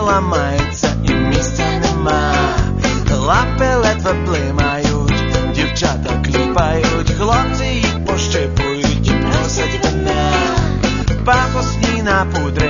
ламається і місця нема. Лапи ледве блимають, дівчата кліпають, хлопці їх пощипують і просять мене. Пафосні напудри